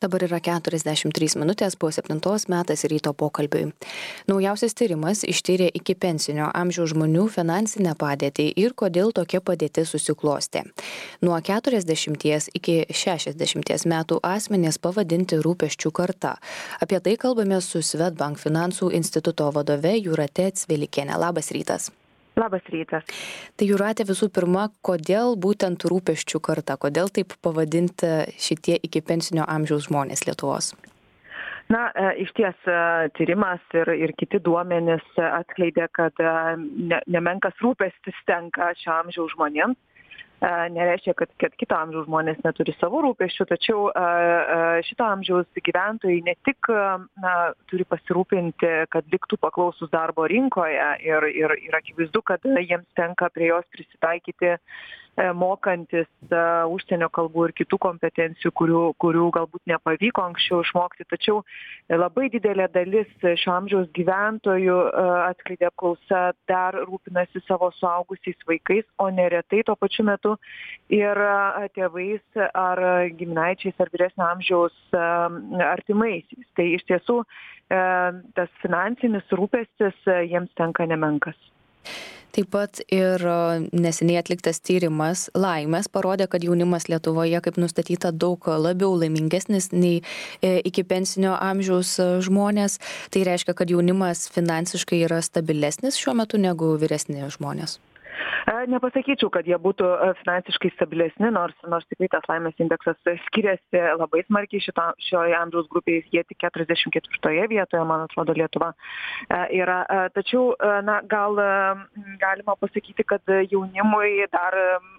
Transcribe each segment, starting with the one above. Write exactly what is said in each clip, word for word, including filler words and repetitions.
Dabar yra keturiasdešimt trys minutės po septintos metas ryto pokalbiui. Naujausias tyrimas ištyrė iki pensinio amžiaus žmonių finansinę padėtį ir kodėl tokia padėtis susiklostė. Nuo keturiasdešimties iki šešiasdešimties metų asmenys pavadinti rūpesčių karta. Apie tai kalbame su Swedbank finansų instituto vadove Jūrate Cvilikiene. Labas rytas. Labas rytas. Tai Jūrate, visų pirma, kodėl būtent rūpesčių karta, kodėl taip pavadinti šitie iki pensinio amžiaus žmonės Lietuvos? Na, iš ties tyrimas ir, ir kiti duomenys atskleidė, kad ne, nemenkas rūpestis tenka šio amžiaus žmonėms. Nereiškia, kad, kad kito amžiaus žmonės neturi savo rūpesčių, tačiau šito amžiaus gyventojai ne tik na, turi pasirūpinti, kad liktų paklausus darbo rinkoje ir, ir, ir akivaizdu, kad jiems tenka prie jos prisitaikyti mokantis uh, užsienio kalbų ir kitų kompetencijų, kurių, kurių galbūt nepavyko anksčiau išmokti. Tačiau labai didelė dalis šio amžiaus gyventojų uh, atskleidė apklausa dar rūpinasi savo suaugusiais vaikais, o neretai tuo pačiu metu ir uh, tėvais ar giminaičiais ar vyresnio amžiaus uh, artimaisiais. Tai iš tiesų uh, tas finansinis rūpestis uh, jiems tenka nemenkas. Taip pat ir neseniai atliktas tyrimas Laimės parodė, kad jaunimas Lietuvoje, kaip nustatyta, daug labiau laimingesnis nei iki pensinio amžiaus žmonės. Tai reiškia, kad jaunimas finansiškai yra stabilesnis šiuo metu negu vyresni žmonės. Nepasakyčiau, kad jie būtų finansiškai stabilesni, nors, nors tikrai tas laimės indeksas skiriasi labai smarkiai šito, šioje amžiaus grupėje, jie tik keturiasdešimt ketvirtoje vietoje, man atrodo, Lietuva yra. Tačiau, na, gal galima pasakyti, kad jaunimui dar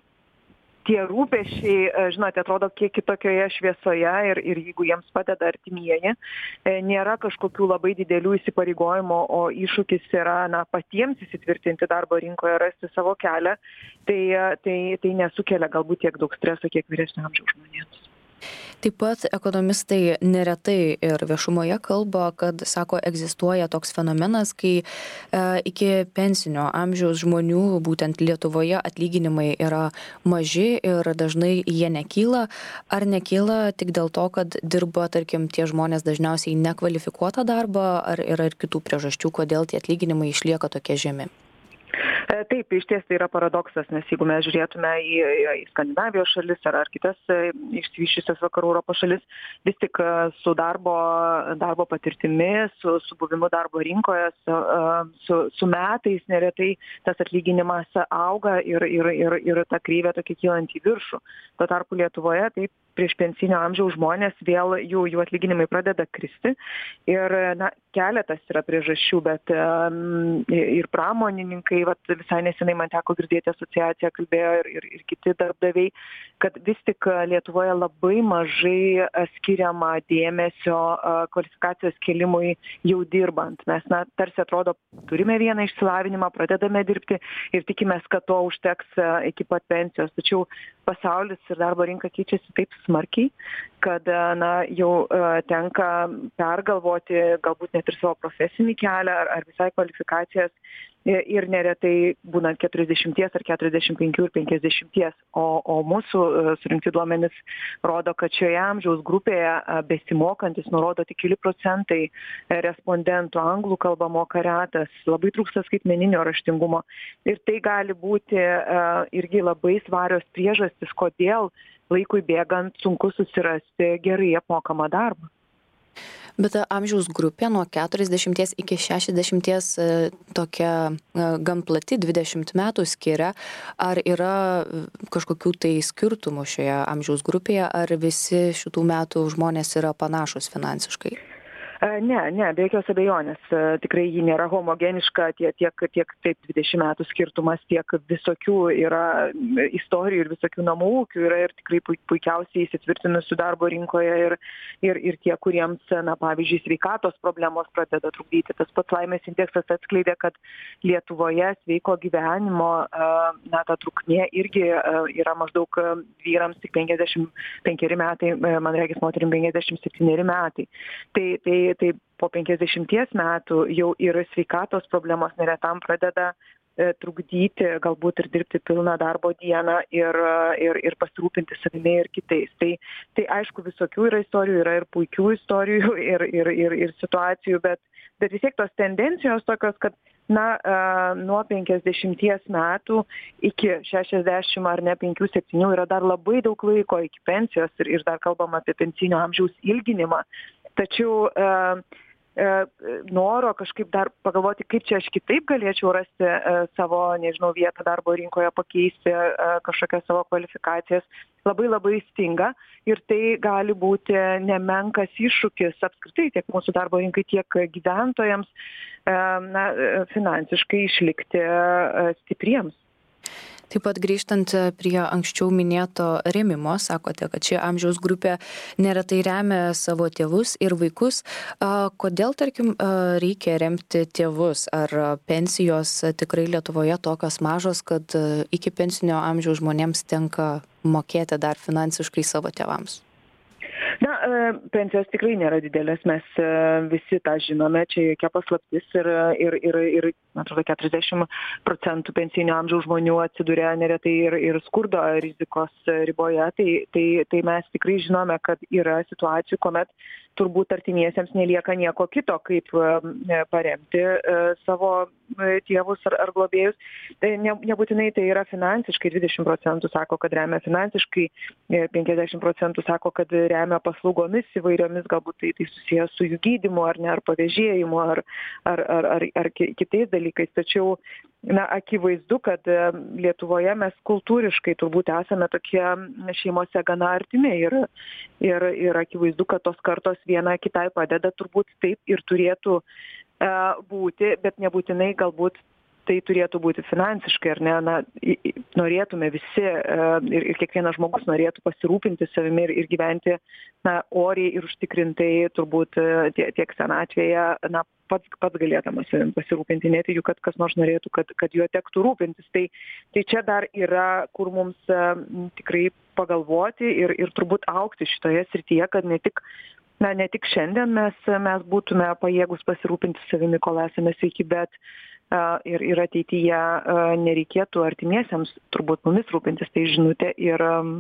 tie rūpesčiai, žinote, atrodo kiek kitokioje šviesoje ir, ir jeigu jiems padeda artimieji, nėra kažkokių labai didelių įsipareigojimų, o iššūkis yra na, patiems įsitvirtinti darbo rinkoje, rasti savo kelią, tai, tai, tai nesukelia galbūt tiek daug streso, kiek vyresnio amžiaus žmonėms. Taip pat ekonomistai neretai ir viešumoje kalba, kad, sako, egzistuoja toks fenomenas, kai e, iki pensinio amžiaus žmonių, būtent Lietuvoje, atlyginimai yra maži ir dažnai jie nekyla. Ar nekyla tik dėl to, kad dirba, tarkim, tie žmonės dažniausiai nekvalifikuotą darbą, ar yra ir kitų priežasčių, kodėl tie atlyginimai išlieka tokie žemi? Taip, iš ties tai yra paradoksas, nes jeigu mes žiūrėtume į, į Skandinavijos šalis ar, ar kitas išsivysčiusias vakarų Europos šalis, vis tik su darbo, darbo patirtimi, su, su buvimu darbo rinkoje, su, su, su metais neretai tas atlyginimas auga ir, ir, ir, ir ta kreivė tokia kylant į viršų. Tuo tarpu Lietuvoje taip prieš pensinio amžiaus žmonės vėl jų, jų atlyginimai pradeda kristi ir na, keletas yra priežasčių, bet um, ir pramonininkai, vat, visai nesenai man teko girdėti, asociacija kalbėjo ir, ir, ir kiti darbdaviai, kad vis tik Lietuvoje labai mažai skiriama dėmesio kvalifikacijos kėlimui jau dirbant. Mes na, tarsi atrodo, turime vieną išsilavinimą, pradedame dirbti ir tikimės, kad to užteks iki pat pensijos. Tačiau pasaulis ir darbo rinka keičiasi taip smarkiai, kad na, jau tenka pergalvoti galbūt net ir savo profesinį kelią ar, ar visai kvalifikacijas ir neretai būnant keturiasdešimties ar keturiasdešimt penkių ir penkiasdešimties, o, o mūsų surinkti duomenys rodo, kad šioje amžiaus grupėje besimokantis nurodo tik keli procentai respondentų anglų kalbą moka retas, labai trūksta skaitmeninio raštingumo ir tai gali būti irgi labai svarios priežastys, kodėl laikui bėgant sunku susirasti gerai apmokamą darbą. Bet amžiaus grupė nuo keturiasdešimties iki šešiasdešimties tokia gan plati, dvidešimt metų skiria. Ar yra kažkokių tai skirtumų šioje amžiaus grupėje, ar visi šitų metų žmonės yra panašus finansiškai? Ne, ne, be jokios abejonės. Tikrai ji nėra homogeniška, tiek, tiek, tiek taip dvidešimt metų skirtumas, tiek visokių yra istorijų ir visokių namų ūkių yra ir tikrai puikiausiai įsitvirtinusių darbo rinkoje ir, ir, ir tie, kuriems, na, pavyzdžiui, sveikatos problemos pradeda trukdyti. Tas pats laimės indeksas atskleidė, kad Lietuvoje sveiko gyvenimo, na, ta trukmė irgi yra maždaug vyrams tik penkiasdešimt penkeri metai, man regis moterim penkiasdešimt septyneri metai. Tai, tai tai po penkiasdešimties metų jau ir sveikatos problemos neretam pradeda trukdyti galbūt ir dirbti pilną darbo dieną ir ir ir pasirūpinti savimi ir kitais. Tai, tai aišku, visokių yra istorijų, yra ir puikių istorijų, ir, ir, ir, ir situacijų, bet, bet vis tiek tos tendencijos tokios, kad na, nuo penkiasdešimties metų iki šešiasdešimt ar ne penkių septynių yra dar labai daug laiko iki pensijos ir, ir dar kalbam apie pensinio amžiaus ilginimą. Tačiau e, e, noro kažkaip dar pagalvoti, kaip čia aš kitaip galėčiau rasti e, savo, nežinau, vietą darbo rinkoje, pakeisti e, kažkokias savo kvalifikacijas, labai labai stinga ir tai gali būti nemenkas iššūkis apskritai tiek mūsų darbo rinkai, tiek gyventojams na, finansiškai išlikti stipriems. Taip pat grįžtant prie anksčiau minėto rėmimo, sakote, kad ši amžiaus grupė neretai remia savo tėvus ir vaikus. Kodėl, tarkim, reikia remti tėvus? Ar pensijos tikrai Lietuvoje tokios mažos, kad iki pensinio amžiaus žmonėms tenka mokėti dar finansiškai savo tėvams? Na, pensijos tikrai nėra didelės, mes visi tą žinome, čia jokia paslaptis ir, ir, ir, ir man atrodo, keturiasdešimt procentų pensinio amžiaus žmonių atsiduria neretai ir, ir skurdo rizikos riboje, tai, tai, tai mes tikrai žinome, kad yra situacijų, kuomet turbūt artimiesiems nelieka nieko kito, kaip paremti savo tėvus ar, ar globėjus. Tai ne, nebūtinai tai yra finansiškai, dvidešimt procentų sako, kad remia finansiškai, penkiasdešimt procentų sako, kad remia paslaugomis įvairiomis, galbūt tai, tai susijęs su jų gydymu ar ne, ar pavėžėjimu, ar, ar, ar, ar, ar kitais dalykais. Tačiau na, akivaizdu, kad Lietuvoje mes kultūriškai turbūt esame tokie šeimose gana artimi ir, ir, ir akivaizdu, kad tos kartos viena kitai padeda, turbūt taip ir turėtų uh, būti, bet nebūtinai galbūt tai turėtų būti finansiškai, ar ne, na, norėtume visi uh, ir, ir kiekvienas žmogus norėtų pasirūpinti savimi ir, ir gyventi na, oriai ir užtikrintai turbūt uh, tiek, tiek senatvėje, na, pats, pats galėdamas savim pasirūpinti, netikiu, kad kas nors norėtų, kad, kad juo tektų rūpintis. Tai, tai čia dar yra, kur mums uh, tikrai pagalvoti ir, ir turbūt augti šitoje srityje, kad ne tik Na, ne tik šiandien mes, mes būtume pajėgus pasirūpinti savimi, kol esame sveiki, bet uh, ir, ir ateityje uh, nereikėtų artimiesiems turbūt mumis rūpintis, tai žinutė ir, um,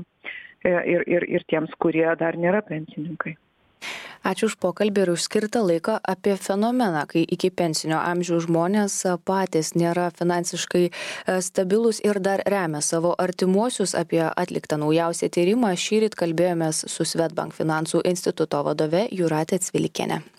ir, ir, ir tiems, kurie dar nėra pensininkai. Ačiū už pokalbį ir už skirtą laiką apie fenomeną, kai iki pensinio amžiaus žmonės patys nėra finansiškai stabilūs ir dar remia savo artimuosius. Apie atliktą naujausią tyrimą šįryt kalbėjomės su Swedbank finansų instituto vadove Jūrate Cvilikiene.